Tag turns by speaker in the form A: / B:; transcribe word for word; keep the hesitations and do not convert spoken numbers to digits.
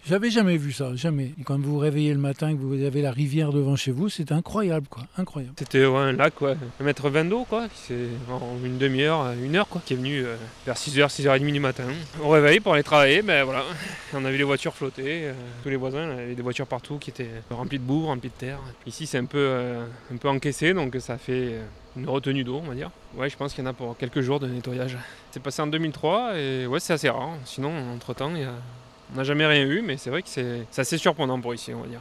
A: J'avais jamais vu ça, jamais. Et quand vous vous réveillez le matin et que vous avez la rivière devant chez vous, c'est incroyable, quoi, incroyable.
B: C'était ouais, un lac, quoi, un mètre vingt d'eau, quoi, qui c'est en une demi-heure, une heure, quoi, qui est venu euh, vers six heures, six heures trente du matin. Au réveil pour aller travailler, ben voilà, on a vu les voitures flotter, euh, tous les voisins, il y avait des voitures partout qui étaient remplies de boue, remplies de terre. Ici c'est un peu, euh, un peu encaissé, donc ça fait une retenue d'eau, on va dire. Ouais, je pense qu'il y en a pour quelques jours de nettoyage. C'est passé en deux mille trois et ouais, c'est assez rare. Sinon, entre-temps, il y a... on n'a jamais rien eu, mais c'est vrai que c'est assez surprenant pour ici, on va dire.